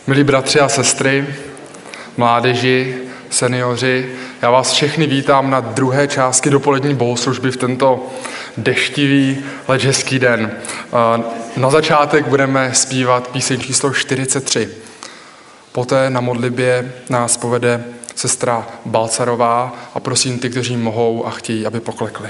Milí bratři a sestry, mládeži, seniori, já vás všechny vítám na druhé části dopolední bohoslužby v tento deštivý, leč hezký den. Na začátek budeme zpívat píseň číslo 43. Poté na modlitbě nás povede sestra Balcarová a prosím ty, kteří mohou a chtějí, aby poklekli.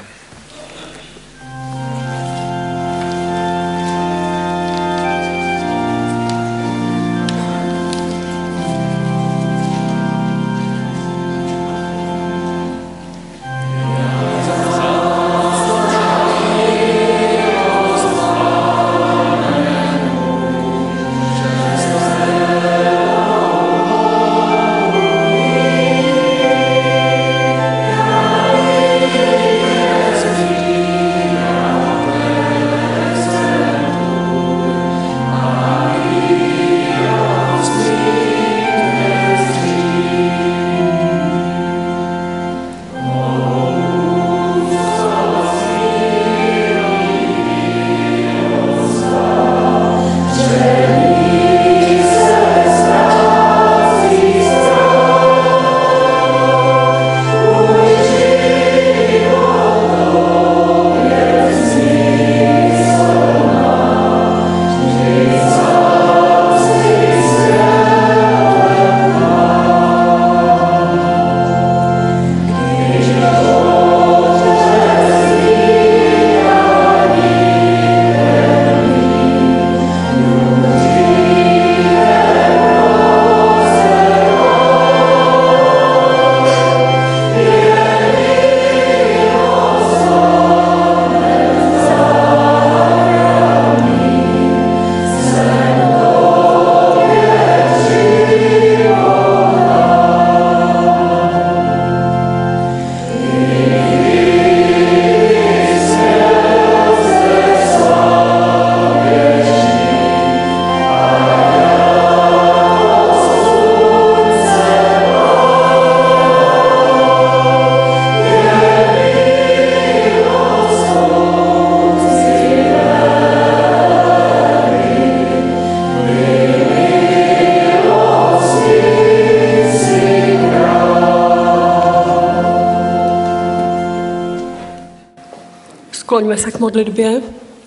Skloňme se k modlitbě.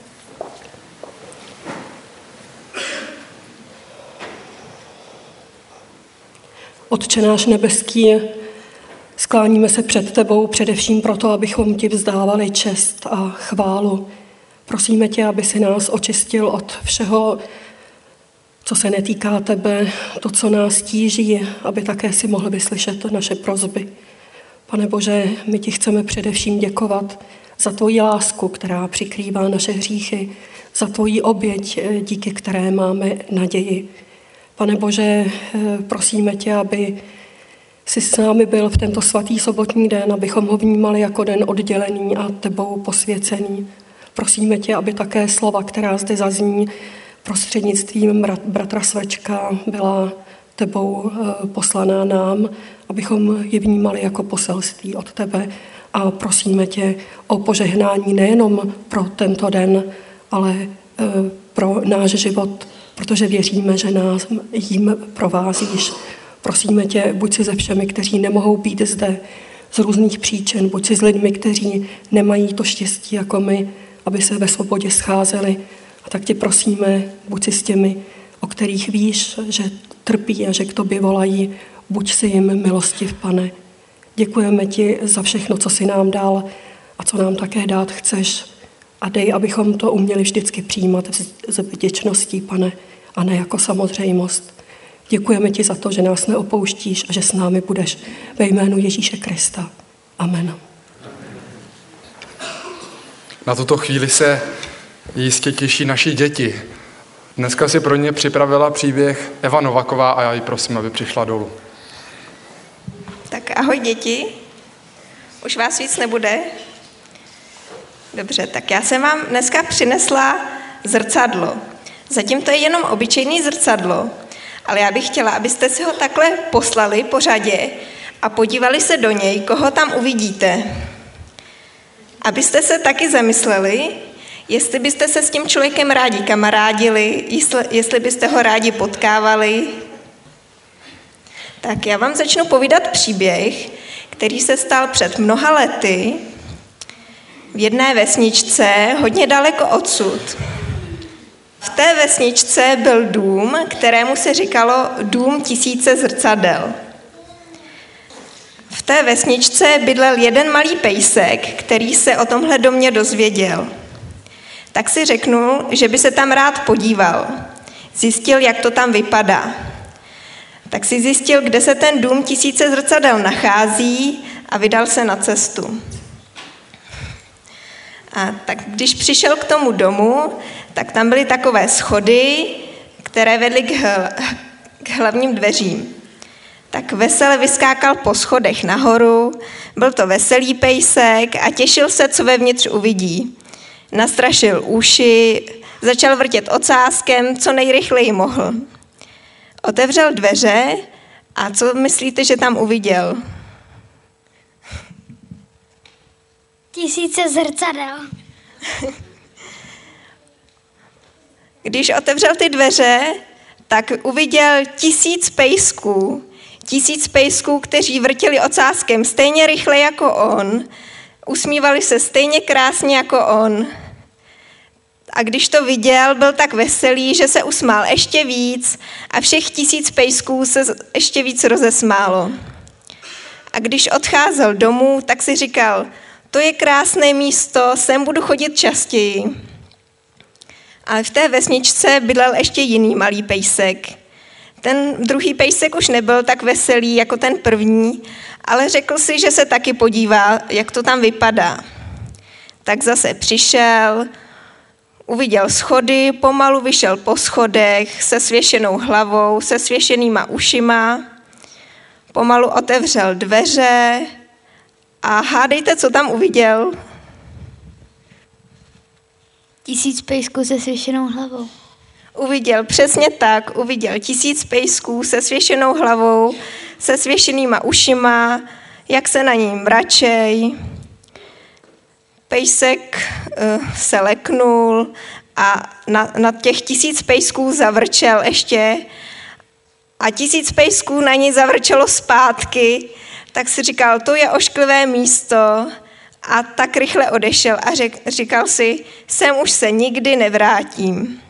Otče náš nebeský, skláníme se před tebou především proto, abychom ti vzdávali čest a chválu. Prosíme tě, aby si nás očistil od všeho, co se netýká tebe, to, co nás tíží, aby také si mohl vyslyšet naše prosby. Pane Bože, my ti chceme především děkovat za tvoji lásku, která přikrývá naše hříchy, za tvoji oběť, díky které máme naději. Pane Bože, prosíme tě, aby jsi s námi byl v tento svatý sobotní den, abychom ho vnímali jako den oddělený a tebou posvěcený. Prosíme tě, aby také slova, která zde zazní prostřednictvím bratra Svečka, byla tebou poslaná nám, abychom je vnímali jako poselství od tebe. A prosíme tě o požehnání nejenom pro tento den, ale pro náš život, protože věříme, že nás jím provázíš. Prosíme tě, buď si se všemi, kteří nemohou být zde z různých příčin, buď si s lidmi, kteří nemají to štěstí jako my, aby se ve svobodě scházeli. A tak tě prosíme, buď si s těmi, o kterých víš, že trpí a že k tobě volají, buď si jim milostiv, Pane. Děkujeme ti za všechno, co jsi nám dal a co nám také dát chceš. A dej, abychom to uměli vždycky přijímat s vděčností, Pane, a ne jako samozřejmost. Děkujeme ti za to, že nás neopouštíš a že s námi budeš ve jménu Ježíše Krista. Amen. Na tuto chvíli se jistě těší naši děti. Dneska si pro ně připravila příběh Eva Novaková a já ji prosím, aby přišla dolů. Tak ahoj děti, už vás víc nebude? Dobře, tak já jsem vám dneska přinesla zrcadlo. Zatím to je jenom obyčejný zrcadlo, ale já bych chtěla, abyste si ho takhle poslali po řadě a podívali se do něj, koho tam uvidíte. Abyste se taky zamysleli, jestli byste se s tím člověkem rádi kamarádili, jestli byste ho rádi potkávali, Tak já vám začnu povídat příběh, který se stal před mnoha lety v jedné vesničce hodně daleko odsud. V té vesničce byl dům, kterému se říkalo Dům 1000 zrcadel. V té vesničce bydlel jeden malý pejsek, který se o tomhle domě dozvěděl. Tak si řeknul, že by se tam rád podíval. Zjistil, jak to tam vypadá. Tak si zjistil, kde se ten dům 1000 zrcadel nachází a vydal se na cestu. A tak když přišel k tomu domu, tak tam byly takové schody, které vedly k hlavním dveřím. Tak vesele vyskákal po schodech nahoru, byl to veselý pejsek a těšil se, co vevnitř uvidí. Nastrašil uši, začal vrtět ocáskem, co nejrychleji mohl. Otevřel dveře a co myslíte, že tam uviděl? 1000 zrcadel. Když otevřel ty dveře, tak uviděl 1000 pejsků. 1000 pejsků, kteří vrtili ocáskem stejně rychle jako on, usmívali se stejně krásně jako on. A když to viděl, byl tak veselý, že se usmál ještě víc a všech 1000 pejsků se ještě víc rozesmálo. A když odcházel domů, tak si říkal, to je krásné místo, sem budu chodit častěji. Ale v té vesničce bydlel ještě jiný malý pejsek. Ten druhý pejsek už nebyl tak veselý jako ten první, ale řekl si, že se taky podívá, jak to tam vypadá. Tak zase přišel, uviděl schody, pomalu vyšel po schodech se svěšenou hlavou, se svěšenýma ušima, pomalu otevřel dveře a hádejte, co tam uviděl? 1000 pejsků se svěšenou hlavou. Uviděl přesně tak, uviděl 1000 pejsků se svěšenou hlavou, se svěšenýma ušima, jak se na ní mračej. Pejsek se leknul a na těch 1000 pejsků zavrčel ještě a 1000 pejsků na ní zavrčelo zpátky, tak si říkal, to je ošklivé místo a tak rychle odešel a říkal si, sem už se nikdy nevrátím.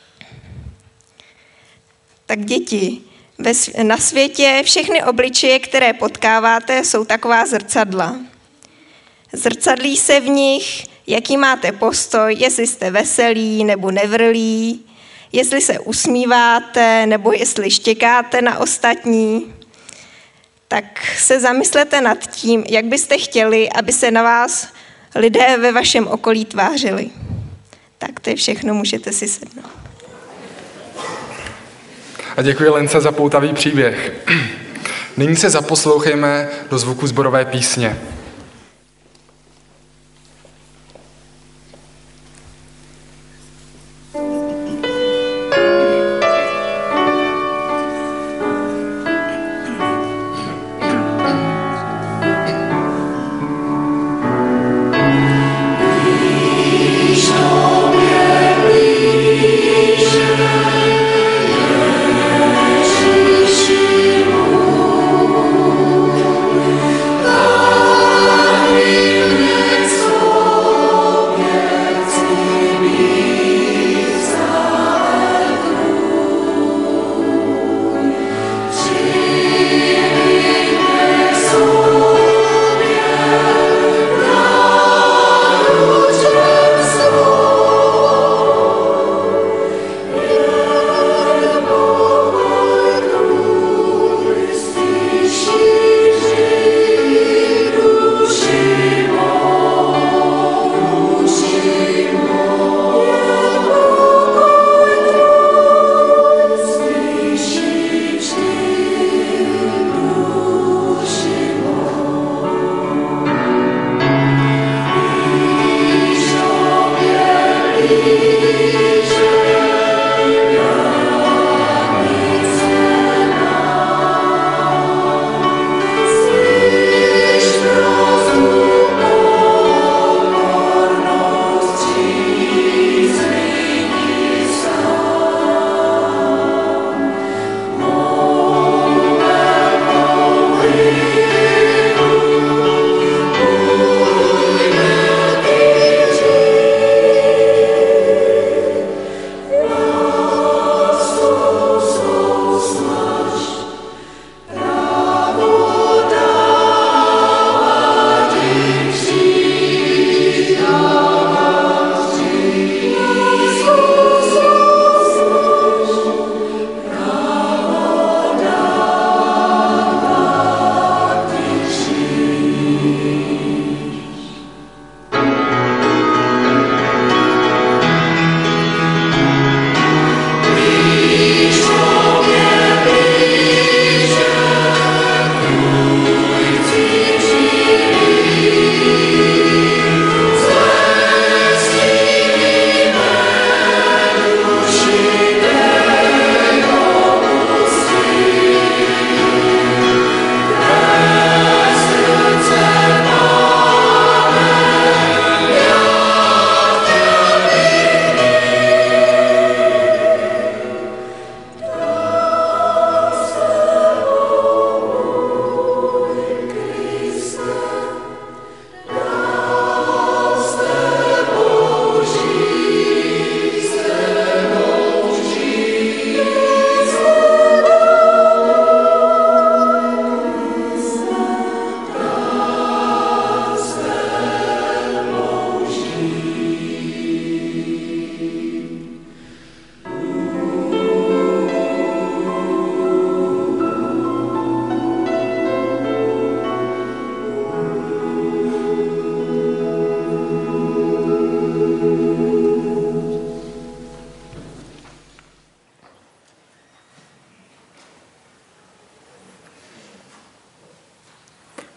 Tak děti, na světě všechny obličeje, které potkáváte, jsou taková zrcadla. Zrcadlí se v nich, jaký máte postoj, jestli jste veselí nebo nevrlí, jestli se usmíváte nebo jestli štěkáte na ostatní. Tak se zamyslete nad tím, jak byste chtěli, aby se na vás lidé ve vašem okolí tvářili. Tak to je všechno, můžete si sednout. A děkuji Lence za poutavý příběh. Nyní se zaposlouchejme do zvuku sborové písně. Oh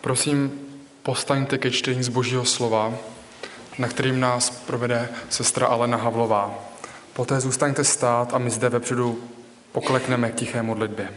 Prosím, povstaňte ke čtení z Božího slova, na kterým nás provede sestra Alena Havlová. Poté zůstaňte stát a my zde vepředu poklekneme k tiché modlitbě.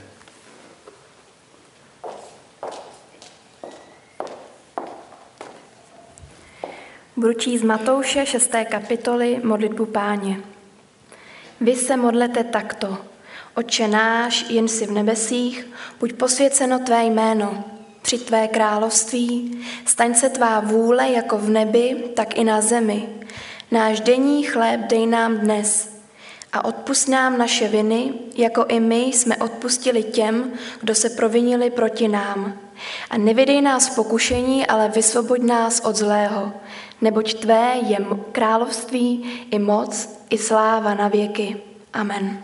Budu číst z Matouše 6. kapitoly modlitbu Páně. Vy se modlete takto. Otče náš, jen jsi v nebesích, buď posvěceno tvé jméno. Přijď tvé království, staň se tvá vůle jako v nebi, tak i na zemi. Náš denní chléb dej nám dnes a odpusť nám naše viny, jako i my jsme odpustili těm, kdo se provinili proti nám. A nevydej nás v pokušení, ale vysvoboď nás od zlého. Neboť tvé je království i moc, i sláva na věky. Amen.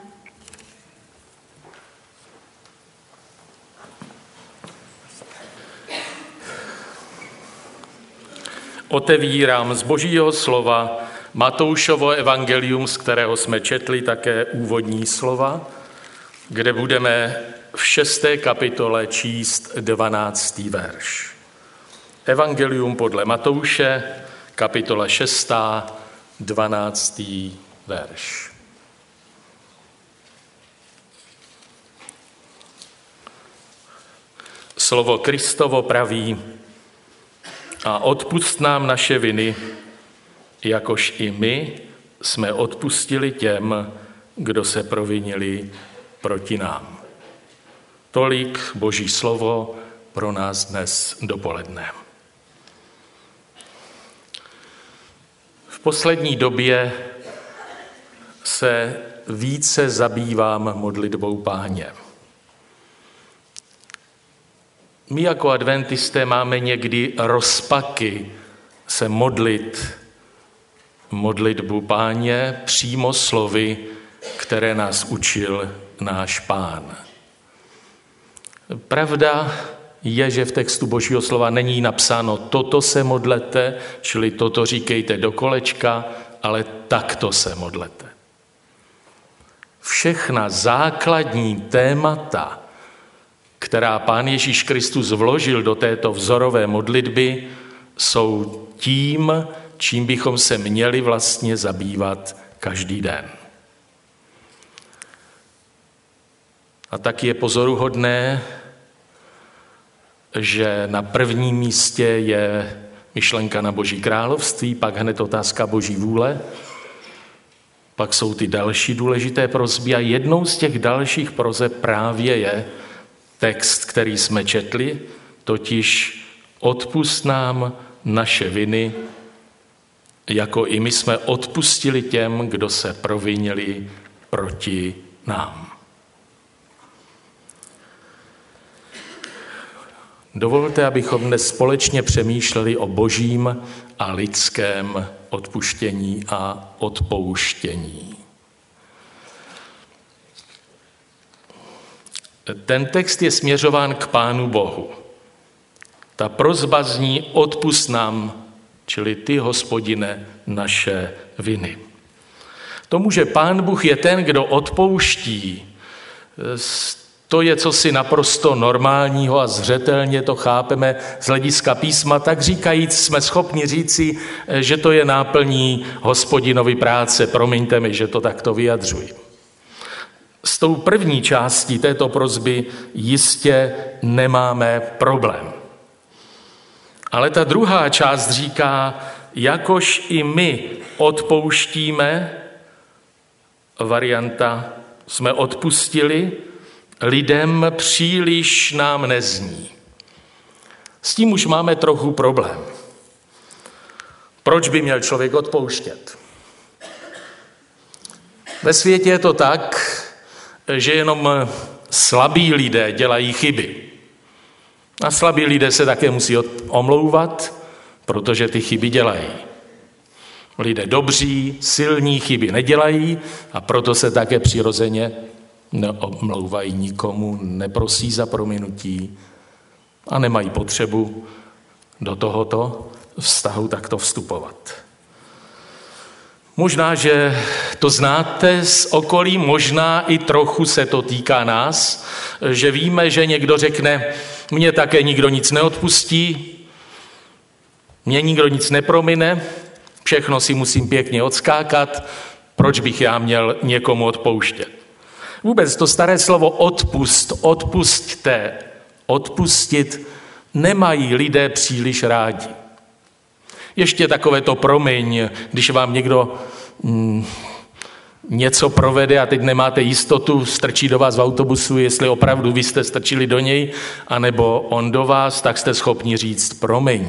Otevírám z Božího slova Matoušovo evangelium, z kterého jsme četli také úvodní slova, kde budeme v 6. kapitole číst 12. verš. Evangelium podle Matouše, kapitola 6., 12. verš. Slovo Kristovo praví: a odpusť nám naše viny, jakož i my jsme odpustili těm, kdo se provinili proti nám. Tolik Boží slovo pro nás dnes dopoledne. V poslední době se více zabývám modlitbou Páně. My jako adventisté máme někdy rozpaky se modlitbu Páně přímo slovy, které nás učil náš Pán. Pravda je, že v textu Božího slova není napsáno toto se modlete, čili toto říkejte do kolečka, ale takto se modlete. Všechna základní témata, která Pán Ježíš Kristus vložil do této vzorové modlitby, jsou tím, čím bychom se měli vlastně zabývat každý den. A tak je pozoruhodné, že na prvním místě je myšlenka na Boží království, pak hned otázka Boží vůle, pak jsou ty další důležité prosby a jednou z těch dalších proseb právě je text, který jsme četli, totiž odpusť nám naše viny, jako i my jsme odpustili těm, kdo se provinili proti nám. Dovolte, abychom dnes společně přemýšleli o božím a lidském odpuštění a odpouštění. Ten text je směřován k Pánu Bohu. Ta prosba zní: odpusť nám, čili ty, Hospodine, naše viny. Tomu, že Pán Bůh je ten, kdo odpouští, to je cosi naprosto normálního a zřetelně to chápeme z hlediska písma. Tak říkajíc jsme schopni říci, že to je náplní Hospodinovy práce. Promiňte mi, že to takto vyjadřuji. S tou první částí této prosby jistě nemáme problém. Ale ta druhá část říká, jakož i my odpouštíme, varianta jsme odpustili, lidem příliš nám nezní. S tím už máme trochu problém. Proč by měl člověk odpouštět? Ve světě je to tak, že jenom slabí lidé dělají chyby. A slabí lidé se také musí omlouvat, protože ty chyby dělají. Lidé dobří, silní chyby nedělají a proto se také přirozeně neomlouvají nikomu, neprosí za prominutí a nemají potřebu do tohoto vztahu takto vstupovat. Možná, že to znáte z okolí, možná i trochu se to týká nás, že víme, že někdo řekne, mně také nikdo nic neodpustí, mně nikdo nic nepromine, všechno si musím pěkně odskákat, proč bych já měl někomu odpouštět. Vůbec to staré slovo odpusťte, odpustit nemají lidé příliš rádi. Ještě takové to promiň, když vám někdo něco provede a teď nemáte jistotu, strčí do vás v autobusu, jestli opravdu vy jste strčili do něj, anebo on do vás, tak jste schopni říct promiň.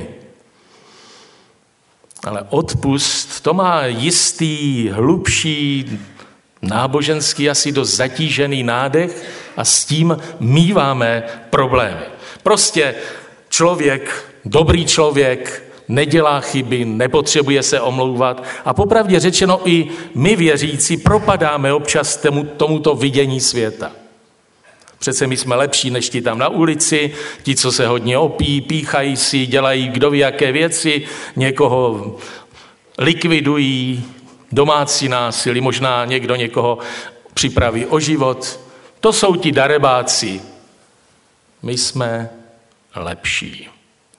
Ale odpust, to má jistý, hlubší, náboženský asi dost zatížený nádech a s tím míváme problémy. Prostě člověk, dobrý člověk, nedělá chyby, nepotřebuje se omlouvat a popravdě řečeno i my věřící propadáme občas tomuto vidění světa. Přece my jsme lepší než ti tam na ulici, ti, co se hodně opíjí, píchají si, dělají kdo ví jaké věci, někoho likvidují, domácí násilí, možná někdo někoho připraví o život. To jsou ti darebáci. My jsme lepší.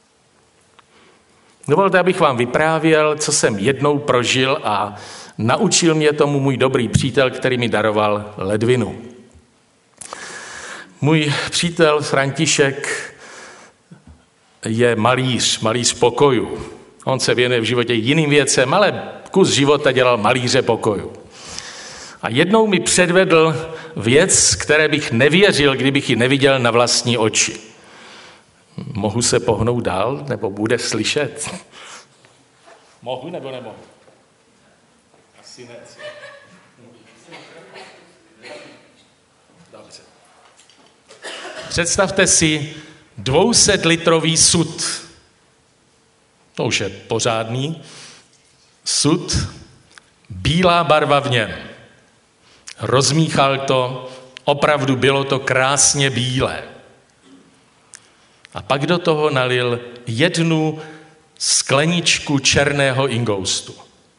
Dovolte, abych vám vyprávěl, co jsem jednou prožil a naučil mě tomu můj dobrý přítel, který mi daroval ledvinu. Můj přítel František je malíř pokojů. On se věnuje v životě jiným věcem, ale kus života dělal malíře pokojů. A jednou mi předvedl věc, které bych nevěřil, kdybych ji neviděl na vlastní oči. Mohu se pohnout dál, nebo bude slyšet? Mohu nebo nemohu? Asi ne. Dobře. Představte si 200-litrový sud. To už je pořádný. Sud, bílá barva v něm. Rozmíchal to, opravdu bylo to krásně bílé. A pak do toho nalil 1 skleničku černého ingoustu.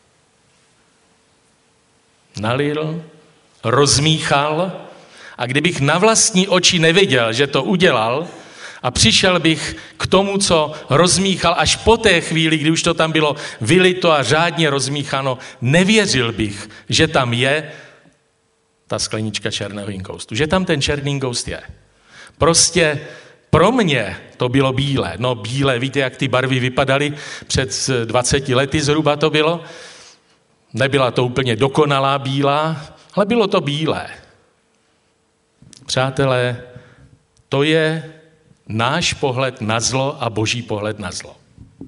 Nalil, rozmíchal a kdybych na vlastní oči neviděl, že to udělal a přišel bych k tomu, co rozmíchal až po té chvíli, kdy už to tam bylo vylito a řádně rozmícháno, nevěřil bych, že tam je ta sklenička černého ingoustu, že tam ten černý ingoust je. Prostě pro mě to bylo bílé. No bílé, víte, jak ty barvy vypadaly? Před 20 lety zhruba to bylo. Nebyla to úplně dokonalá bílá, ale bylo to bílé. Přátelé, to je náš pohled na zlo a Boží pohled na zlo.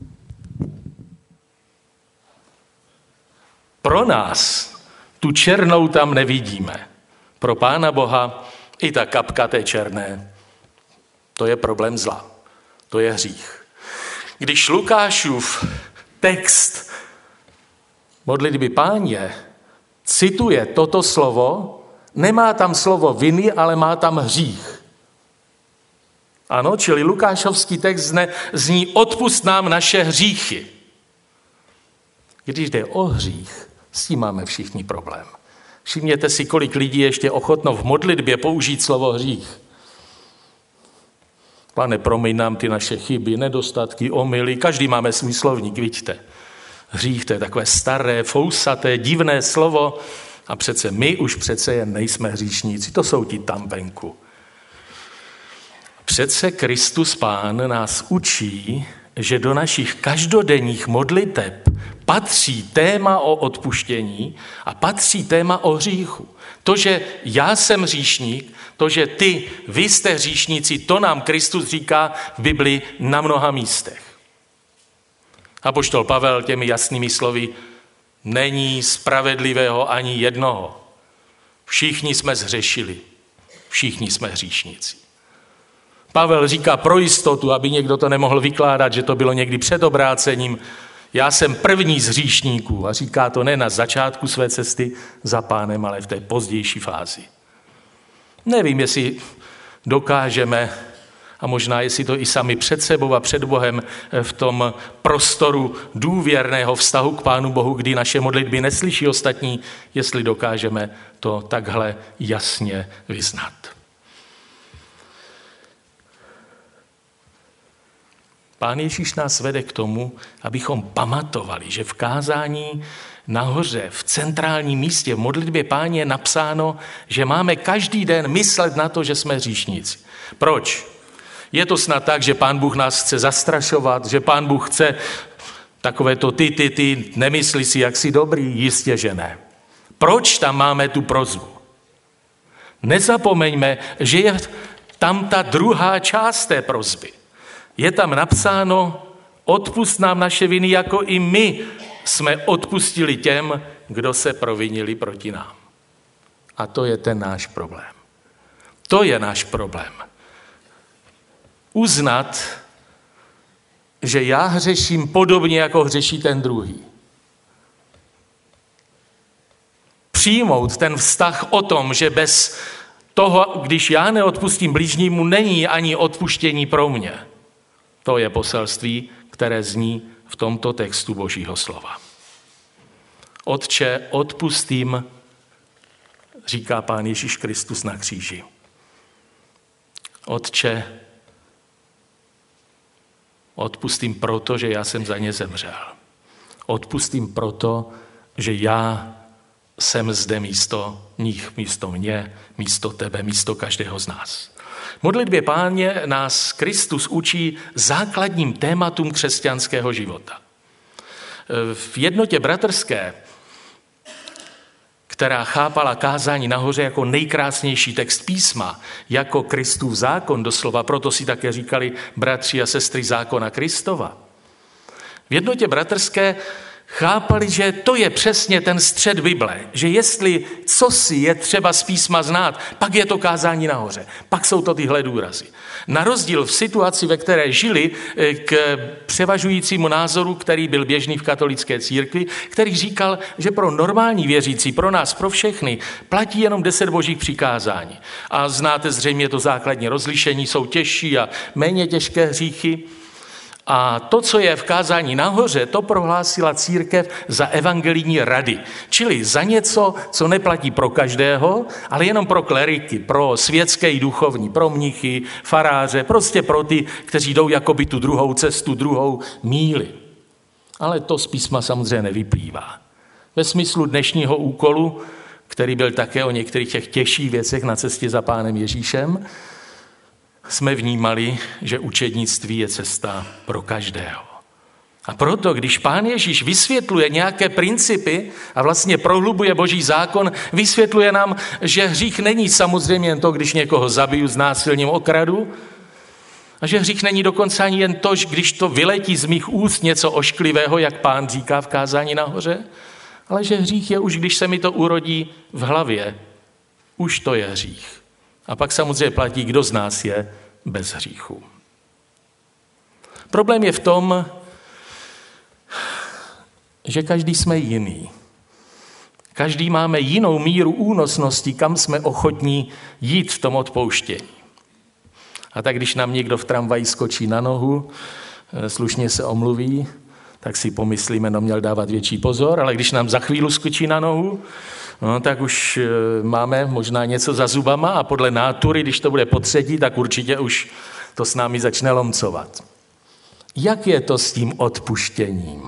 Pro nás tu černou tam nevidíme. Pro Pána Boha i ta kapka té černé, to je problém zla. To je hřích. Když Lukášův text modlitby Páně cituje toto slovo, nemá tam slovo viny, ale má tam hřích. Ano, čili Lukášovský text zní odpusť nám naše hříchy. Když jde o hřích, s tím máme všichni problém. Všimněte si, kolik lidí je ještě ochotno v modlitbě použít slovo hřích. Pane, promiň nám ty naše chyby, nedostatky, omyly, každý máme svůj slovník, vidíte. Hřích, to je takové staré, fousaté, divné slovo a přece my už přece jen nejsme hříšníci, to jsou ti tam venku. Přece Kristus Pán nás učí, že do našich každodenních modliteb patří téma o odpuštění a patří téma o hříchu. To, že já jsem hříšník, to, že vy jste hříšníci, to nám Kristus říká v Biblii na mnoha místech. Apoštol Pavel těmi jasnými slovy: není spravedlivého ani jednoho. Všichni jsme zhřešili. Všichni jsme hříšníci. Pavel říká pro jistotu, aby někdo to nemohl vykládat, že to bylo někdy před obrácením. Já jsem první z hříšníků a říká to ne na začátku své cesty za Pánem, ale v té pozdější fázi. Nevím, jestli dokážeme A možná, jestli to i sami před sebou a před Bohem v tom prostoru důvěrného vztahu k Pánu Bohu, kdy naše modlitby neslyší ostatní, jestli dokážeme to takhle jasně vyznat. Pán Ježíš nás vede k tomu, abychom pamatovali, že v kázání nahoře, v centrálním místě, v modlitbě Páně je napsáno, že máme každý den myslet na to, že jsme hříšníci. Proč? Je to snad tak, že Pán Bůh nás chce zastrašovat, že Pán Bůh chce takové to ty, nemyslí si, jak jsi dobrý? Jistě, že ne. Proč tam máme tu prosbu? Nezapomeňme, že je tam ta druhá část té prosby. Je tam napsáno, odpusť nám naše viny, jako i my jsme odpustili těm, kdo se provinili proti nám. A to je ten náš problém. To je náš problém. Uznat, že já hřeším podobně, jako hřeší ten druhý. Přijmout ten vztah o tom, že bez toho, když já neodpustím bližnímu, není ani odpuštění pro mě. To je poselství, které zní v tomto textu Božího slova. Otče, odpustím, říká Pán Ježíš Kristus na kříži. Otče, odpustím proto, že já jsem za ně zemřel. Odpustím proto, že já jsem zde místo nich, místo mě, místo tebe, místo každého z nás. V modlitbě Páně nás Kristus učí základním tématům křesťanského života. V jednotě bratrské, která chápala kázání nahoře jako nejkrásnější text písma, jako Kristův zákon doslova, proto si také říkali bratři a sestry zákona Kristova. V jednotě bratrské chápali, že to je přesně ten střed Bible, že jestli cosi je třeba z písma znát, pak je to kázání nahoře, pak jsou to tyhle důrazy. Na rozdíl v situaci, ve které žili, k převažujícímu názoru, který byl běžný v katolické církvi, který říkal, že pro normální věřící, pro nás, pro všechny, platí jenom 10 božích přikázání. A znáte zřejmě to základní rozlišení, jsou těžší a méně těžké hříchy. A to, co je v kázání nahoře, to prohlásila církev za evangelijní rady. Čili za něco, co neplatí pro každého, ale jenom pro kleriky, pro světské i duchovní, pro mnichy, faráře, prostě pro ty, kteří jdou jakoby tu druhou cestu, druhou míli. Ale to z písma samozřejmě nevyplývá. Ve smyslu dnešního úkolu, který byl také o některých těch těžších věcech na cestě za Pánem Ježíšem, jsme vnímali, že učednictví je cesta pro každého. A proto, když Pán Ježíš vysvětluje nějaké principy a vlastně prohlubuje Boží zákon, vysvětluje nám, že hřích není samozřejmě jen to, když někoho zabiju, znásilním, okradu, a že hřích není dokonce ani jen to, když to vyletí z mých úst něco ošklivého, jak Pán říká v kázání nahoře, ale že hřích je už, když se mi to urodí v hlavě. Už to je hřích. A pak samozřejmě platí, kdo z nás je bez hříchu. Problém je v tom, že každý jsme jiný. Každý máme jinou míru únosnosti, kam jsme ochotní jít v tom odpouštění. A tak když nám někdo v tramvaji skočí na nohu, slušně se omluví, tak si pomyslíme, no měl dávat větší pozor, ale když nám za chvíli skočí na nohu, no, tak už máme možná něco za zubama a podle nátury, když to bude potřetí, tak určitě už to s námi začne lomcovat. Jak je to s tím odpuštěním?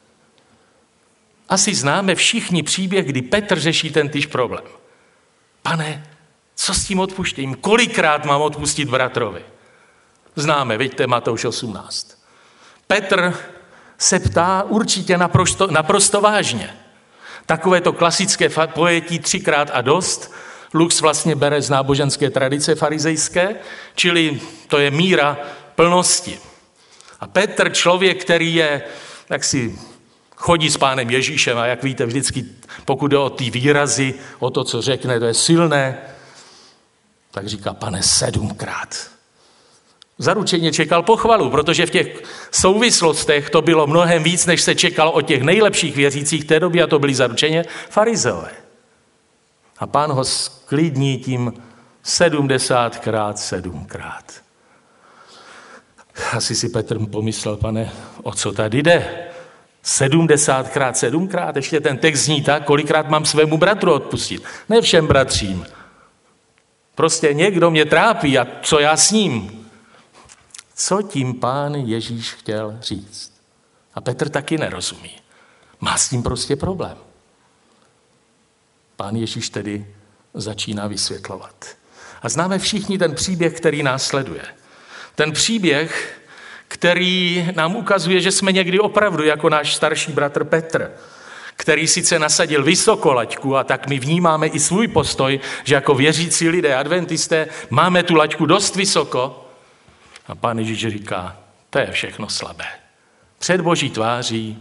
Asi známe všichni příběh, kdy Petr řeší tentýž problém. Pane, co s tím odpuštěním? Kolikrát mám odpustit bratrovi? Známe, vidíte Matouš 18. Petr se ptá určitě naprosto vážně. Takové to klasické pojetí 3krát a dost, Lux vlastně bere z náboženské tradice farizejské, čili to je míra plnosti. A Petr, člověk, který je, tak si chodí s Pánem Ježíšem a jak víte, vždycky, pokud jde o ty výrazy, o to, co řekne, to je silné, tak říká, Pane, 7krát. Zaručeně čekal pochvalu, protože v těch souvislostech to bylo mnohem víc, než se čekalo od těch nejlepších věřících té doby, a to byli zaručeně farizeové. A Pán ho sklidní tím 70krát 7krát. Asi si Petr pomyslel, Pane, o co tady jde? 70krát 7krát, ještě ten text zní tak, kolikrát mám svému bratru odpustit. Ne všem bratřím. Prostě někdo mě trápí a co já s ním? Co tím Pán Ježíš chtěl říct? A Petr taky nerozumí. Má s tím prostě problém. Pán Ježíš tedy začíná vysvětlovat. A známe všichni ten příběh, který následuje. Ten příběh, který nám ukazuje, že jsme někdy opravdu jako náš starší bratr Petr, který sice nasadil vysoko laťku, a tak my vnímáme i svůj postoj, že jako věřící lidé, adventisté, máme tu laťku dost vysoko. A Pán Ježíš říká, to je všechno slabé. Před Boží tváří.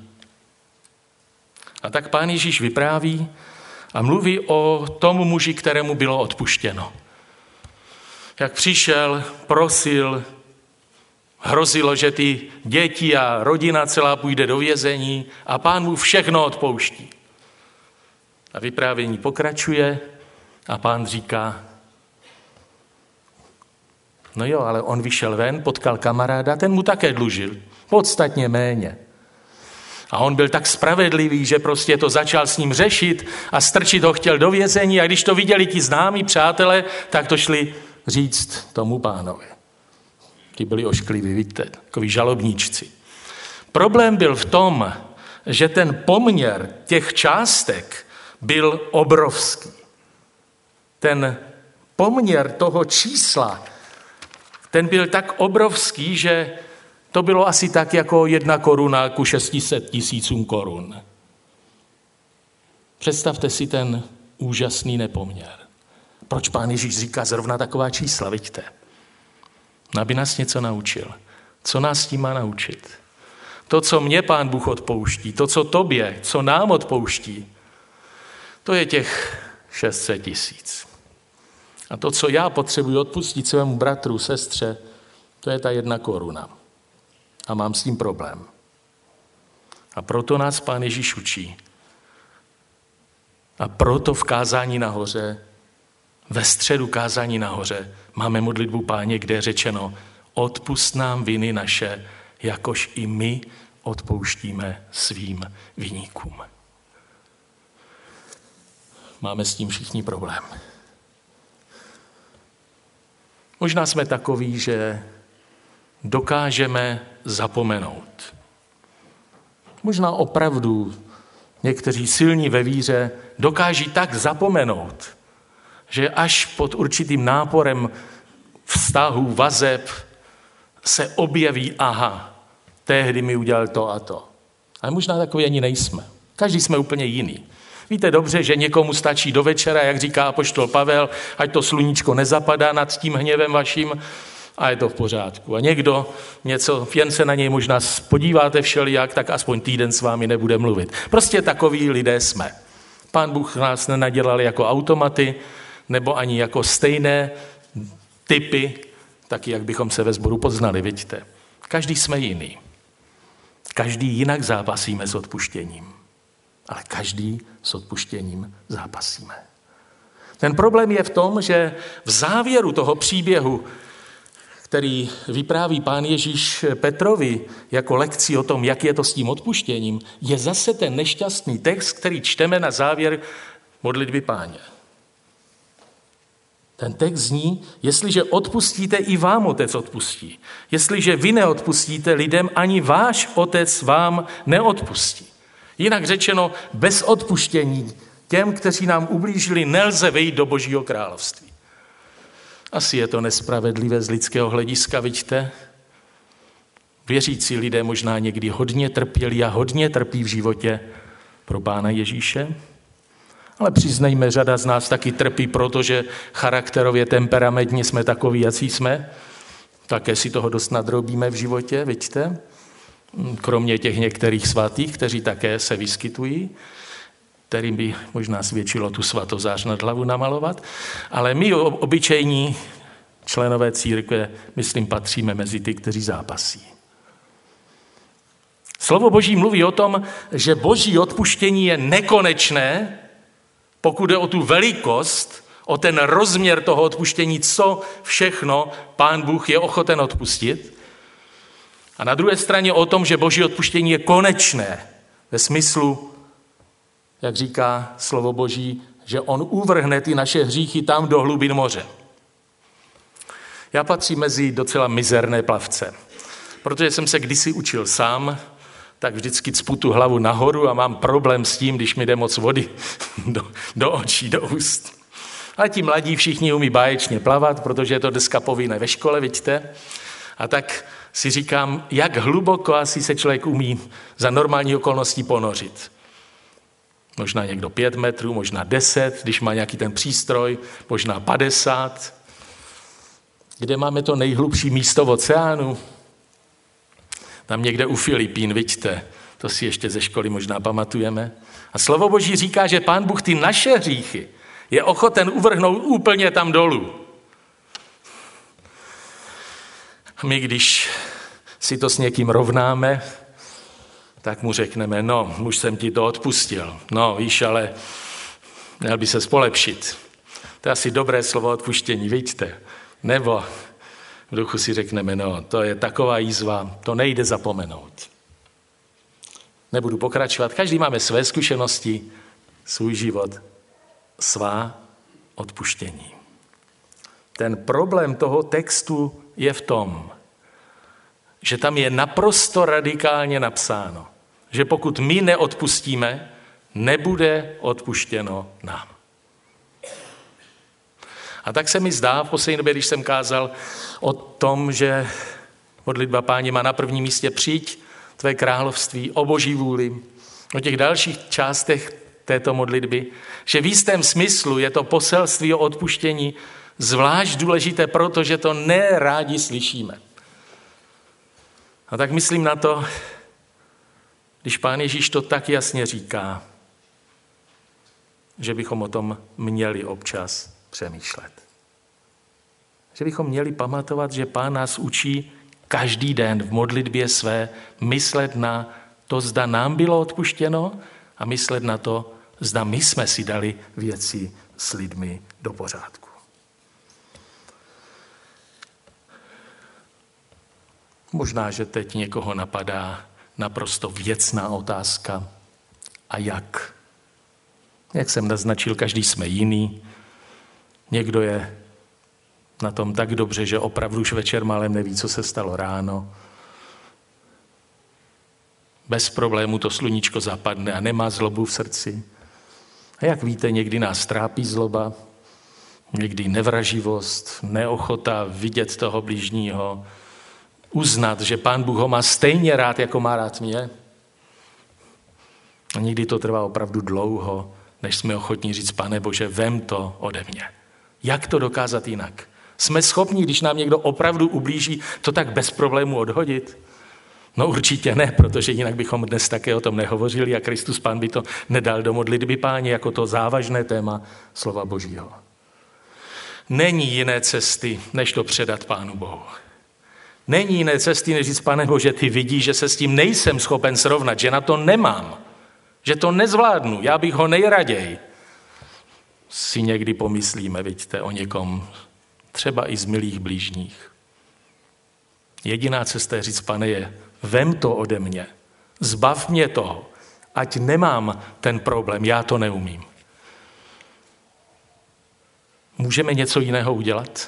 A tak Pán Ježíš vypráví a mluví o tom muži, kterému bylo odpuštěno. Jak přišel, prosil, hrozilo, že ty děti a rodina celá půjde do vězení a Pán mu všechno odpouští. A vyprávění pokračuje a Pán říká, no jo, ale on vyšel ven, potkal kamaráda, ten mu také dlužil, podstatně méně. A on byl tak spravedlivý, že prostě to začal s ním řešit a strčit ho chtěl do vězení a když to viděli ti známí přátelé, tak to šli říct tomu pánovi. Ti byli oškliví, vidíte, takový žalobníčci. Problém byl v tom, že ten poměr těch částek byl obrovský. Ten poměr toho čísla, ten byl tak obrovský, že to bylo asi tak jako 1 koruna ku 600 000 korun. Představte si ten úžasný nepoměr. Proč Pán Ježíš říká zrovna taková čísla, vidíte? Aby nás něco naučil. Co nás tím má naučit? To, co mě Pán Bůh odpouští, to, co tobě, co nám odpouští, to je těch 600 000. A to, co já potřebuji odpustit svému bratru, sestře, to je ta 1 koruna. A mám s tím problém. A proto nás Pán Ježíš učí. A proto v kázání nahoře, ve středu kázání nahoře, máme modlitbu Páně, kde je řečeno, odpusť nám viny naše, jakož i my odpouštíme svým viníkům. Máme s tím všichni problém. Možná jsme takoví, že dokážeme zapomenout. Možná opravdu někteří silní ve víře dokáží tak zapomenout, že až pod určitým náporem vztahů, vazeb se objeví, aha, tehdy mi udělal to a to. Ale možná takový ani nejsme. Každý jsme úplně jiný. Víte dobře, že někomu stačí do večera, jak říká apoštol Pavel, ať to sluníčko nezapadá nad tím hněvem vaším a je to v pořádku. A někdo něco, jen se na něj možná podíváte všelijak, tak aspoň týden s vámi nebude mluvit. Prostě takoví lidé jsme. Pán Bůh nás nenadělal jako automaty, nebo ani jako stejné typy, taky jak bychom se ve sboru poznali, vidíte. Každý jsme jiný. Každý jinak zápasíme s odpuštěním. Ale každý s odpuštěním zápasíme. Ten problém je v tom, že v závěru toho příběhu, který vypráví Pán Ježíš Petrovi jako lekci o tom, jak je to s tím odpuštěním, je zase ten nešťastný text, který čteme na závěr modlitby Páně. Ten text zní, jestliže odpustíte, i vám Otec odpustí. Jestliže vy neodpustíte lidem, ani váš Otec vám neodpustí. Jinak řečeno, bez odpuštění těm, kteří nám ublížili, nelze vejít do Božího království. Asi je to nespravedlivé z lidského hlediska, vidíte? Věřící lidé možná někdy hodně trpěli a hodně trpí v životě pro Pána Ježíše. Ale přiznejme, řada z nás taky trpí, protože charakterově, temperamentně jsme takoví, jací jsme. Také si toho dost nadrobíme v životě, vidíte? Kromě těch některých svatých, kteří také se vyskytují, kterým by možná svědčilo tu svatozář nad hlavu namalovat. Ale my obyčejní členové církve, myslím, patříme mezi ty, kteří zápasí. Slovo Boží mluví o tom, že Boží odpuštění je nekonečné, pokud jde o tu velikost, o ten rozměr toho odpuštění, co všechno Pán Bůh je ochoten odpustit. A na druhé straně o tom, že Boží odpuštění je konečné. Ve smyslu, jak říká slovo Boží, že on uvrhne ty naše hříchy tam do hlubin moře. Já patřím mezi docela mizerné plavce. Protože jsem se kdysi učil sám, tak vždycky cpu tu hlavu nahoru a mám problém s tím, když mi jde moc vody do očí, do úst. A ti mladí všichni umí báječně plavat, protože je to dneska povinné ve škole, vidíte? A tak si říkám, jak hluboko asi se člověk umí za normální okolností ponořit. Možná někdo 5 metrů, možná 10, když má nějaký ten přístroj, možná 50. Kde máme to nejhlubší místo v oceánu? Tam někde u Filipín, vidíte, to si ještě ze školy možná pamatujeme. A slovo Boží říká, že Pán Bůh ty naše hříchy je ochoten uvrhnout úplně tam dolů. My, když si to s někým rovnáme, tak mu řekneme, no, už jsem ti to odpustil. No, víš, ale měl by se polepšit. To je asi dobré slovo odpuštění, vidíte? Nebo v duchu si řekneme, no, to je taková jízva, to nejde zapomenout. Nebudu pokračovat, každý máme své zkušenosti, svůj život, svá odpuštění. Ten problém toho textu je v tom, že tam je naprosto radikálně napsáno, že pokud my neodpustíme, nebude odpuštěno nám. A tak se mi zdá v poslední době, když jsem kázal o tom, že modlitba Páně má na prvním místě přijď tvé království, o Boží vůli, o těch dalších částech této modlitby, že v jistém smyslu je to poselství o odpuštění zvlášť důležité, protože to nerádi slyšíme. A tak myslím na to, když Pán Ježíš to tak jasně říká, že bychom o tom měli občas přemýšlet. Že bychom měli pamatovat, že Pán nás učí každý den v modlitbě své myslet na to, zda nám bylo odpuštěno a myslet na to, zda my jsme si dali věci s lidmi do pořádku. Možná, že teď někoho napadá naprosto věcná otázka. A jak? Jak jsem naznačil, každý jsme jiný. Někdo je na tom tak dobře, že opravdu už večer málem neví, co se stalo ráno. Bez problému to sluníčko zapadne a nemá zlobu v srdci. A jak víte, někdy nás trápí zloba, někdy nevraživost, neochota vidět toho bližního, uznat, že Pán Bůh ho má stejně rád, jako má rád mě. A někdy to trvá opravdu dlouho, než jsme ochotní říct, Pane Bože, vem to ode mě. Jak to dokázat jinak? Jsme schopni, když nám někdo opravdu ublíží, to tak bez problému odhodit? No určitě ne, protože jinak bychom dnes také o tom nehovořili a Kristus Pán by to nedal do modlitby Páně jako to závažné téma slova Božího. Není jiné cesty, než to předat Pánu Bohu. Není jiné cesty, než říct, Pane Bože, ty vidíš, že se s tím nejsem schopen srovnat, že na to nemám, že to nezvládnu, já bych ho nejraději. Si někdy pomyslíme, vidíte, o někom, třeba i z milých blížních. Jediná cesta je říct, Pane, je, vem to ode mě, zbav mě toho, ať nemám ten problém, já to neumím. Můžeme něco jiného udělat?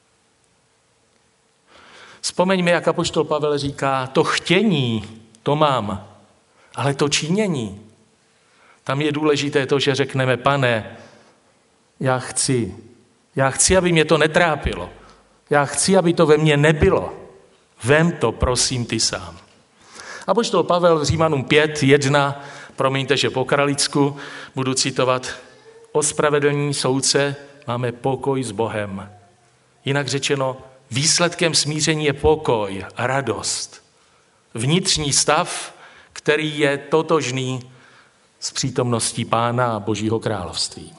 Vzpomeňme, jak apoštol Pavel říká, to chtění, to mám, ale to činění, tam je důležité to, že řekneme, Pane, já chci, aby mě to netrápilo. Já chci, aby to ve mně nebylo. Vem to, prosím, ty sám. Apoštol Pavel v Římanům 5:1, promiňte, že po kralicku budu citovat, ospravedlnění soudce máme pokoj s Bohem. Jinak řečeno, výsledkem smíření je pokoj a radost. Vnitřní stav, který je totožný s přítomností Pána a Božího království.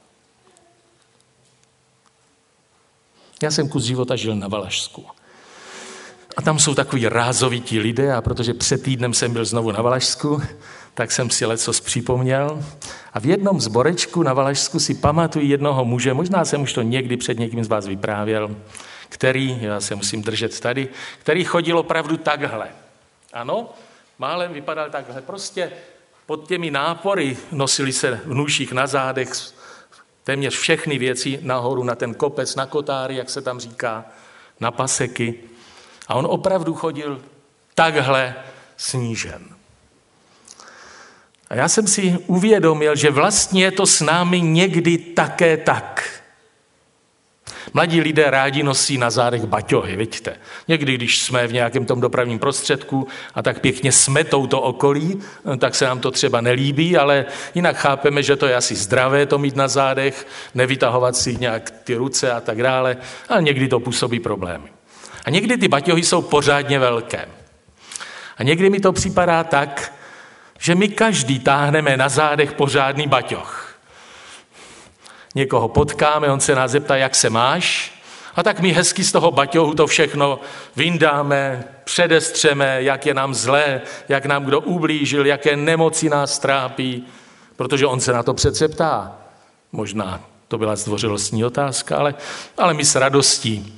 Já jsem kus života žil na Valašsku. A tam jsou takový rázovití lidé a protože před týdnem jsem byl znovu na Valašsku, tak jsem si lecos připomněl. A v jednom zborečku na Valašsku si pamatuji jednoho muže, možná jsem už to někdy před někým z vás vyprávěl, který, já se musím držet tady, který chodil opravdu takhle. Ano, málem vypadal takhle. Prostě pod těmi nápory nosili se v nůších na zádech téměř všechny věci nahoru na ten kopec, na kotáry, jak se tam říká, na paseky. A on opravdu chodil takhle snížen. A já jsem si uvědomil, že vlastně je to s námi někdy také tak. Mladí lidé rádi nosí na zádech baťohy, vidíte. Někdy, když jsme v nějakém tom dopravním prostředku a tak pěkně smetou to okolí, tak se nám to třeba nelíbí, ale jinak chápeme, že to je asi zdravé to mít na zádech, nevytahovat si nějak ty ruce a tak dále, ale někdy to působí problémy. A někdy ty baťohy jsou pořádně velké. A někdy mi to připadá tak, že my každý táhneme na zádech pořádný baťoh. Někoho potkáme, on se nás zeptá, jak se máš, a tak my hezky z toho baťohu to všechno vyndáme, předestřeme, jak je nám zlé, jak nám kdo ublížil, jaké nemoci nás trápí, protože on se na to přece ptá. Možná to byla zdvořilostní otázka, ale my s radostí.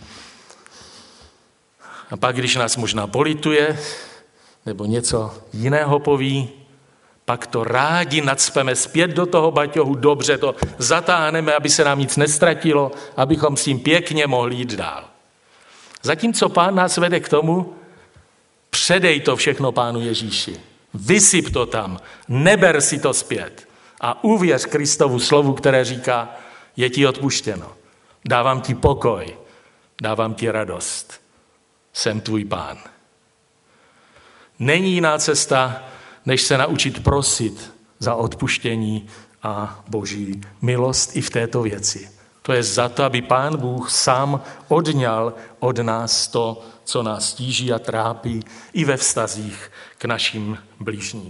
A pak, když nás možná polituje, nebo něco jiného poví, pak to rádi nacpeme zpět do toho baťohu, dobře to zatáhneme, aby se nám nic nestratilo, abychom s tím pěkně mohli jít dál. Zatímco Pán nás vede k tomu, předej to všechno Pánu Ježíši, vysyp to tam, neber si to zpět a uvěř Kristovu slovu, které říká, je ti odpuštěno, dávám ti pokoj, dávám ti radost, jsem tvůj Pán. Není jiná cesta, než se naučit prosit za odpuštění a Boží milost i v této věci. To je za to, aby Pán Bůh sám odňal od nás to, co nás tíží a trápí i ve vztazích k našim bližním.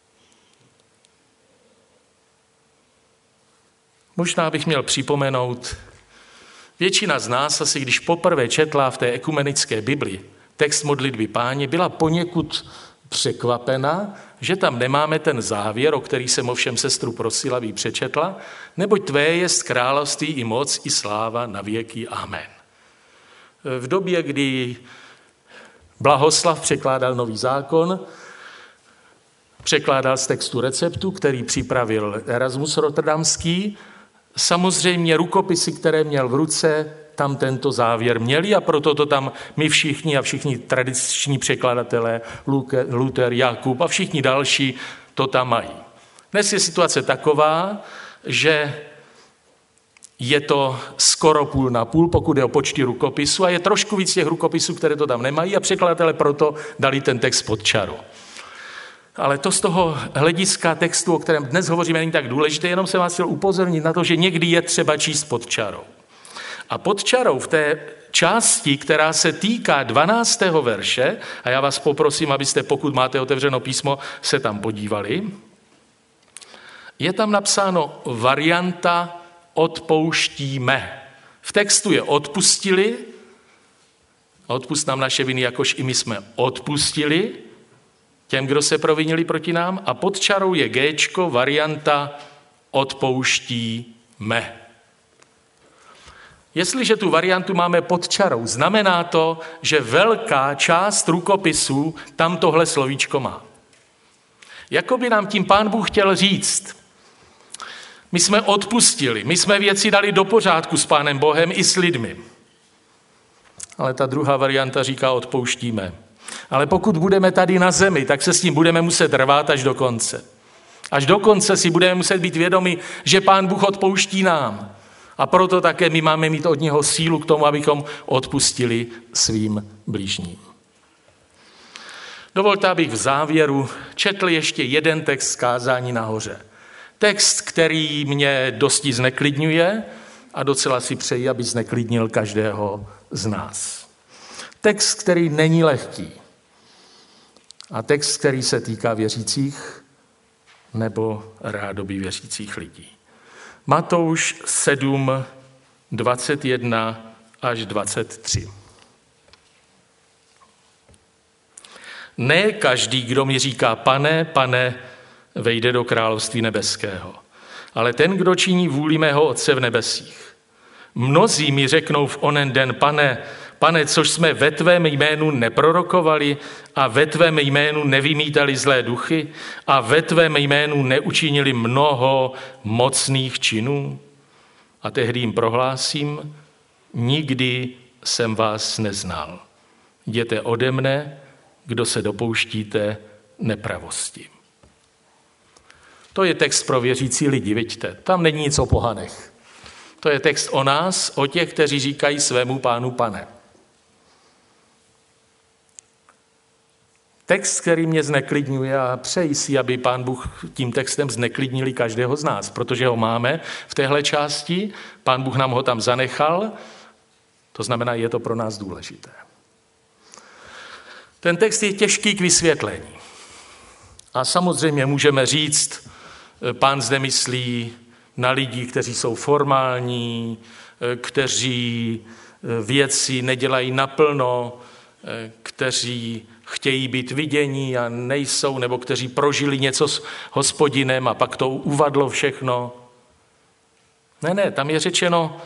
Možná bych měl připomenout, většina z nás asi, když poprvé četla v té ekumenické Bibli text modlitby Páně, byla poněkud překvapena, že tam nemáme ten závěr, o který jsem ovšem sestru prosila, aby přečetla, neboť tvé jest království i moc i sláva na věky. Amen. V době, kdy Blahoslav překládal Nový zákon, překládal z textu receptu, který připravil Erasmus Rotterdamský, samozřejmě rukopisy, které měl v ruce, tam tento závěr měli a proto to tam my všichni a všichni tradiční překladatelé, Luther, Jakub a všichni další to tam mají. Dnes je situace taková, že je to skoro půl na půl, pokud je o počty rukopisů a je trošku víc těch rukopisů, které to tam nemají a překladatelé proto dali ten text pod čaru. Ale to z toho hlediska textu, o kterém dnes hovoříme, není tak důležité, jenom jsem vás chtěl upozornit na to, že někdy je třeba číst pod čarou. A pod čarou v té části, která se týká 12. verše, a já vás poprosím, abyste, pokud máte otevřeno písmo, se tam podívali, je tam napsáno varianta odpouštíme. V textu je odpustili, odpust nám naše viny, jakož i my jsme odpustili těm, kdo se provinili proti nám, a pod čarou je Géčko, varianta odpouštíme. Jestliže tu variantu máme pod čarou, znamená to, že velká část rukopisů tam tohle slovíčko má. Jakoby nám tím Pán Bůh chtěl říct, my jsme odpustili, my jsme věci dali do pořádku s Pánem Bohem i s lidmi. Ale ta druhá varianta říká odpouštíme. Ale pokud budeme tady na zemi, tak se s tím budeme muset rvát až do konce. Až do konce si budeme muset být vědomi, že Pán Bůh odpouští nám. A proto také my máme mít od něho sílu k tomu, abychom odpustili svým blížním. Dovolte, abych v závěru četl ještě jeden text z kázání nahoře. Text, který mě dosti zneklidňuje a docela si přeji, aby zneklidnil každého z nás. Text, který není lehký. A text, který se týká věřících nebo rádoby věřících lidí. Matouš 7, 21 až 23. Ne každý, kdo mi říká pane, pane, vejde do království nebeského, ale ten, kdo činí vůli mého Otce v nebesích. Mnozí mi řeknou v onen den, Pane, což jsme ve tvém jménu neprorokovali a ve tvém jménu nevymítali zlé duchy a ve tvém jménu neučinili mnoho mocných činů? A tehdy jim prohlásím, nikdy jsem vás neznal. Jděte ode mne, kdo se dopouštíte nepravosti. To je text pro věřící lidi, vidíte, tam není nic o pohanech. To je text o nás, o těch, kteří říkají svému Pánu Pane. Text, který mě zneklidňuje a přeji si, aby Pán Bůh tím textem zneklidnili každého z nás, protože ho máme v téhle části, Pán Bůh nám ho tam zanechal, to znamená, je to pro nás důležité. Ten text je těžký k vysvětlení. A samozřejmě můžeme říct, Pán zde myslí na lidi, kteří jsou formální, kteří věci nedělají naplno, kteří chtějí být vidění a nejsou, nebo kteří prožili něco s Hospodinem a pak to uvadlo všechno. Ne, tam je řečeno,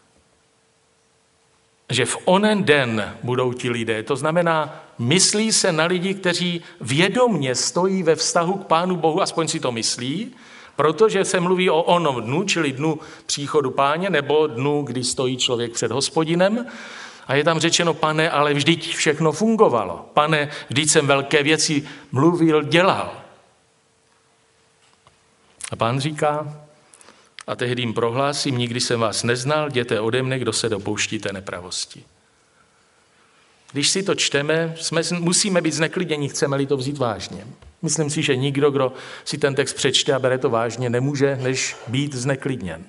že v onen den budou ti lidé. To znamená, myslí se na lidi, kteří vědomně stojí ve vztahu k Pánu Bohu, aspoň si to myslí, protože se mluví o onom dnu, čili dnu příchodu Páně, nebo dnu, kdy stojí člověk před Hospodinem. A je tam řečeno, Pane, ale vždyť všechno fungovalo. Pane, vždyť jsem velké věci mluvil, dělal. A Pán říká, a tehdy jim prohlásím, nikdy jsem vás neznal, jděte ode mne, kdo se dopouštíte nepravosti. Když si to čteme, musíme být zneklidněni, chceme-li to vzít vážně. Myslím si, že nikdo, kdo si ten text přečte a bere to vážně, nemůže než být zneklidněn.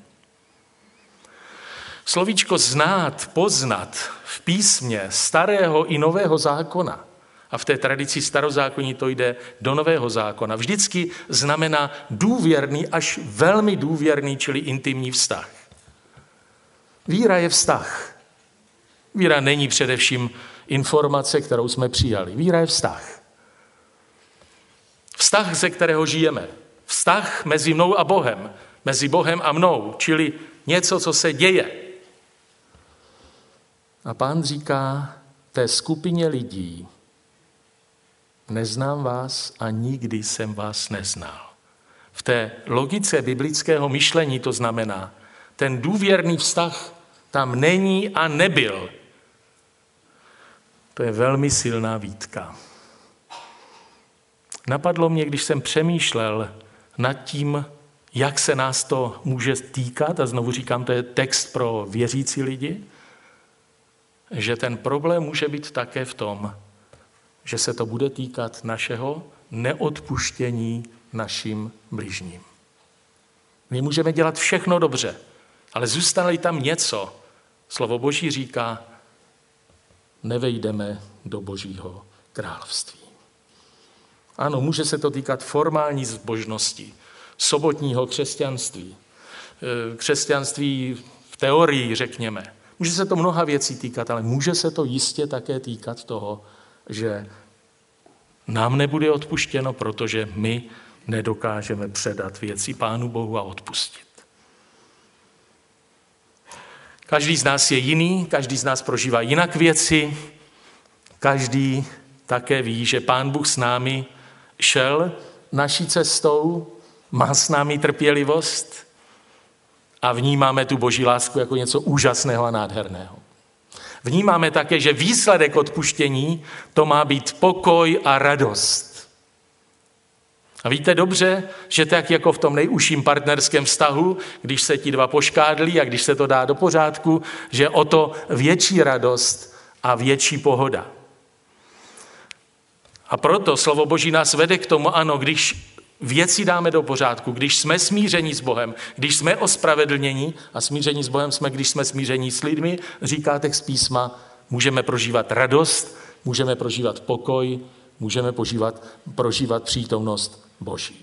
Slovíčko znát, poznat v písmě starého i nového zákona, a v té tradici starozákonní to jde do nového zákona, vždycky znamená důvěrný až velmi důvěrný, čili intimní vztah. Víra je vztah. Víra není především informace, kterou jsme přijali. Víra je vztah. Vztah, ze kterého žijeme. Vztah mezi mnou a Bohem. Mezi Bohem a mnou, čili něco, co se děje. A Pán říká té skupině lidí, neznám vás a nikdy jsem vás neznal. V té logice biblického myšlení to znamená, ten důvěrný vztah tam není a nebyl. To je velmi silná výtka. Napadlo mě, když jsem přemýšlel nad tím, jak se nás to může týkat, a znovu říkám, to je text pro věřící lidi, že ten problém může být také v tom, že se to bude týkat našeho neodpuštění našim bližním. My můžeme dělat všechno dobře, ale zůstane tam něco. Slovo Boží říká, nevejdeme do Božího království. Ano, může se to týkat formální zbožnosti, sobotního křesťanství, křesťanství v teorii, řekněme. Může se to mnoha věcí týkat, ale může se to jistě také týkat toho, že nám nebude odpuštěno, protože my nedokážeme předat věci Pánu Bohu a odpustit. Každý z nás je jiný, každý z nás prožívá jinak věci, každý také ví, že Pán Bůh s námi šel naší cestou, má s námi trpělivost a vnímáme tu Boží lásku jako něco úžasného a nádherného. Vnímáme také, že výsledek odpuštění to má být pokoj a radost. A víte dobře, že tak jako v tom nejužším partnerském vztahu, když se ti dva poškádlí a když se to dá do pořádku, že o to větší radost a větší pohoda. A proto slovo Boží nás vede k tomu, ano, když věci dáme do pořádku, když jsme smíření s Bohem, když jsme ospravedlnění a smíření s Bohem jsme, když jsme smíření s lidmi, říká text písma, můžeme prožívat radost, můžeme prožívat pokoj, můžeme prožívat přítomnost Boží.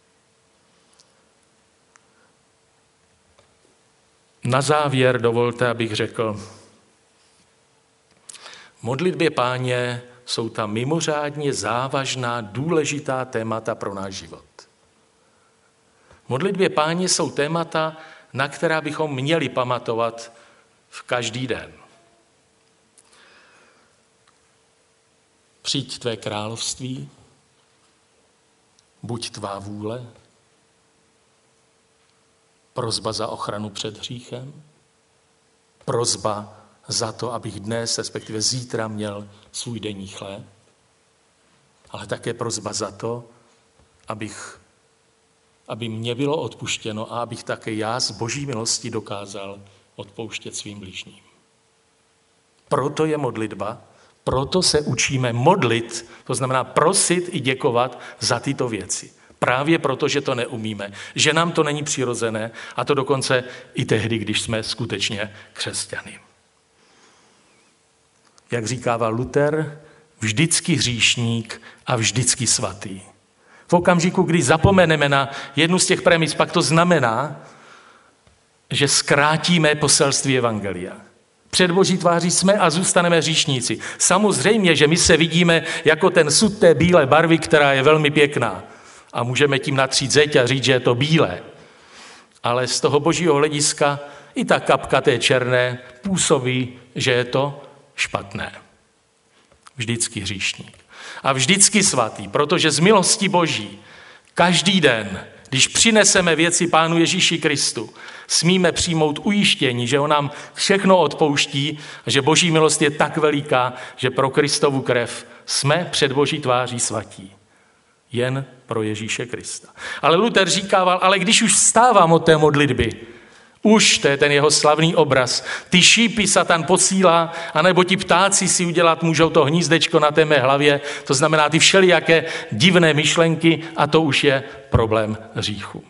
Na závěr dovolte, abych řekl, v modlitbě Páně jsou tam mimořádně závažná, důležitá témata pro náš život. V modlitbě Páně jsou témata, na která bychom měli pamatovat v každý den. Přijď tvé království, buď tvá vůle, prosba za ochranu před hříchem, prosba za to, abych dnes, respektive zítra měl svůj denní chléb, ale také prosba za to, aby mě bylo odpuštěno a abych také já z boží milosti dokázal odpouštět svým bližním. Proto je modlitba, proto se učíme modlit, to znamená prosit i děkovat za tyto věci. Právě proto, že to neumíme, že nám to není přirozené, a to dokonce i tehdy, když jsme skutečně křesťany. Jak říkával Luther, vždycky hříšník a vždycky svatý. V okamžiku, kdy zapomeneme na jednu z těch premis, pak to znamená, že zkrátíme poselství evangelia. Před Boží tváří jsme a zůstaneme hříšníci. Samozřejmě, že my se vidíme jako ten sud té bílé barvy, která je velmi pěkná. A můžeme tím natřít zeď a říct, že je to bílé. Ale z toho božího hlediska i ta kapka té černé působí, že je to špatné. Vždycky hříšník. A vždycky svatý, protože z milosti boží každý den, když přineseme věci Pánu Ježíši Kristu, smíme přijmout ujištění, že on nám všechno odpouští a že boží milost je tak veliká, že pro Kristovu krev jsme před boží tváří svatí. Jen pro Ježíše Krista. Ale Luther říkával, ale když už vstávám od té modlitby, už, to je ten jeho slavný obraz, ty šípy Satan posílá, anebo ti ptáci si udělat můžou to hnízdečko na té mé hlavě, to znamená ty všelijaké divné myšlenky, a to už je problém hříchu.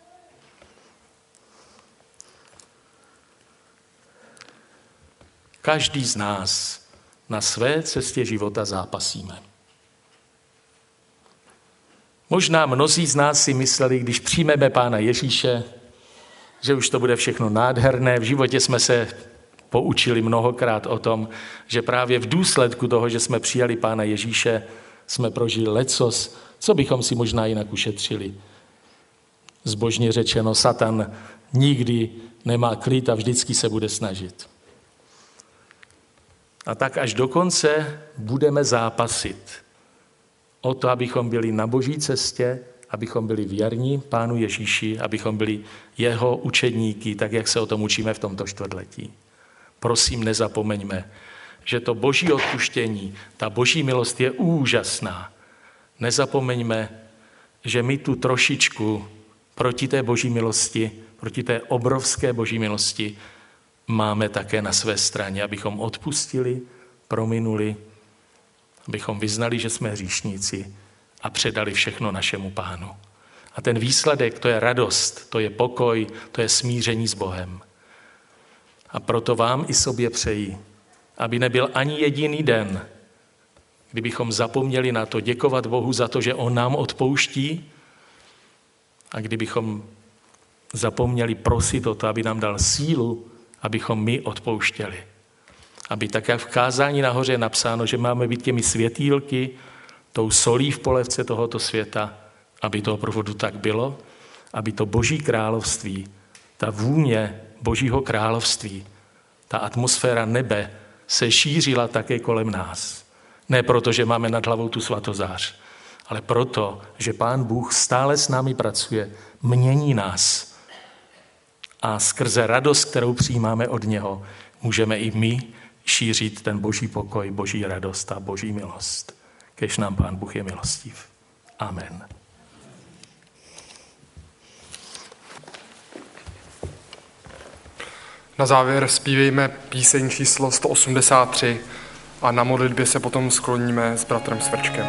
Každý z nás na své cestě života zápasíme. Možná mnozí z nás si mysleli, když přijmeme Pána Ježíše, že už to bude všechno nádherné. V životě jsme se poučili mnohokrát o tom, že právě v důsledku toho, že jsme přijali Pána Ježíše, jsme prožili lecos, co bychom si možná jinak ušetřili. Zbožně řečeno, Satan nikdy nemá klid a vždycky se bude snažit. A tak až do konce budeme zápasit o to, abychom byli na boží cestě, abychom byli věrní Pánu Ježíši, abychom byli jeho učedníky, tak jak se o tom učíme v tomto čtvrtletí. Prosím, nezapomeňme, že to boží odpuštění, ta boží milost je úžasná. Nezapomeňme, že my tu trošičku proti té boží milosti, proti té obrovské boží milosti máme také na své straně, abychom odpustili, prominuli, abychom vyznali, že jsme hříšníci a předali všechno našemu Pánu. A ten výsledek, to je radost, to je pokoj, to je smíření s Bohem. A proto vám i sobě přeji, aby nebyl ani jediný den, kdybychom zapomněli na to děkovat Bohu za to, že on nám odpouští, a kdybychom zapomněli prosit o to, aby nám dal sílu, abychom my odpouštěli. Aby tak, jak v kázání nahoře je napsáno, že máme být těmi světýlky, tou solí v polevce tohoto světa, aby to opravdu tak bylo, aby to boží království, ta vůně božího království, ta atmosféra nebe se šířila také kolem nás. Ne proto, že máme nad hlavou tu svatozář, ale proto, že Pán Bůh stále s námi pracuje, mění nás. A skrze radost, kterou přijímáme od něho, můžeme i my šířit ten boží pokoj, boží radost a boží milost. Kéž nám Pán Bůh je milostiv. Amen. Na závěr zpívejme píseň číslo 183 a na modlitbě se potom skloníme s bratrem Svrčkem.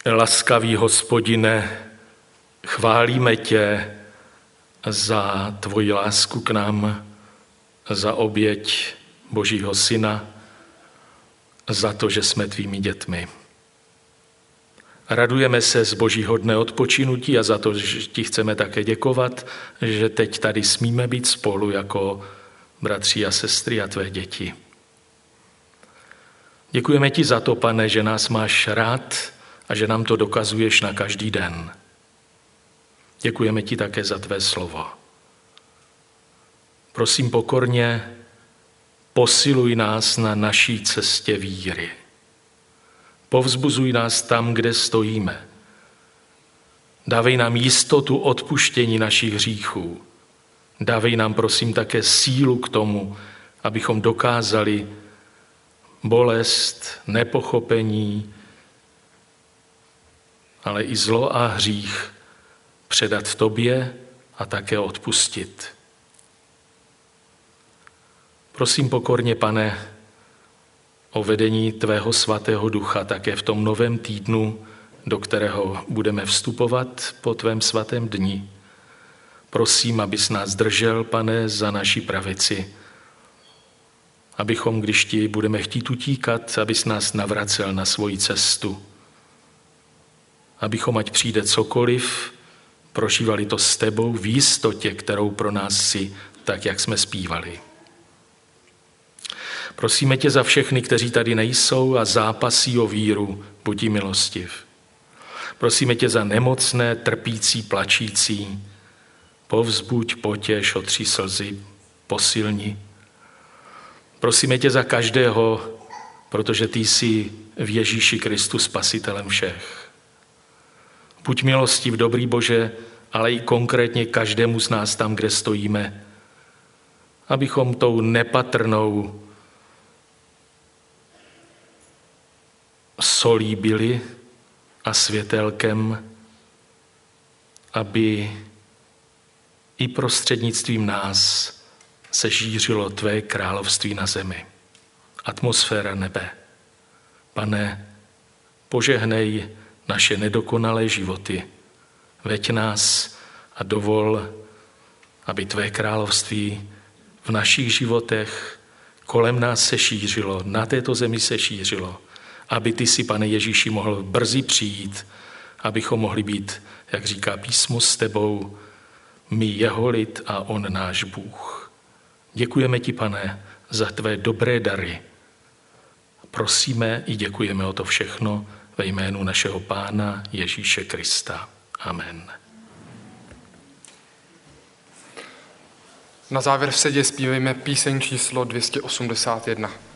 Laskavý Hospodine, chválíme tě za tvoji lásku k nám, za oběť Božího Syna, za to, že jsme tvými dětmi. Radujeme se z Božího dne odpočinutí a za to, že ti chceme také děkovat, že teď tady smíme být spolu jako bratři a sestry a tvé děti. Děkujeme ti za to, Pane, že nás máš rád a že nám to dokazuješ na každý den. Děkujeme ti také za tvé slovo. Prosím pokorně, posiluj nás na naší cestě víry. Povzbuzuj nás tam, kde stojíme. Dávej nám jistotu odpuštění našich hříchů. Dávej nám, prosím, také sílu k tomu, abychom dokázali bolest, nepochopení, ale i zlo a hřích předat tobě a také odpustit. Prosím pokorně, Pane, o vedení tvého svatého ducha také v tom novém týdnu, do kterého budeme vstupovat po tvém svatém dni. Prosím, abys nás držel, Pane, za naši pravici, abychom, když ti budeme chtít utíkat, abys nás navracel na svoji cestu. Abychom, ať přijde cokoliv, prožívali to s tebou v jistotě, kterou pro nás si, tak jak jsme zpívali. Prosíme tě za všechny, kteří tady nejsou a zápasí o víru, buď jí milostiv. Prosíme tě za nemocné, trpící, plačící. Povzbuď, potěš, otři slzy, posilni. Prosíme tě za každého, protože ty jsi v Ježíši Kristu spasitelem všech. Buď milostiv, dobrý Bože, ale i konkrétně každému z nás tam, kde stojíme, abychom tou nepatrnou solí byli a světelkem, aby i prostřednictvím nás se šířilo tvé království na zemi. Atmosféra nebe. Pane, požehnej naše nedokonalé životy. Veď nás a dovol, aby tvé království v našich životech kolem nás se šířilo, na této zemi se šířilo, aby ty si, Pane Ježíši, mohl brzy přijít, abychom mohli být, jak říká písmo, s tebou, my jeho lid a on náš Bůh. Děkujeme ti, Pane, za tvé dobré dary. Prosíme i děkujeme o to všechno ve jménu našeho Pána Ježíše Krista. Amen. Na závěr v sedě zpívejme píseň číslo 281.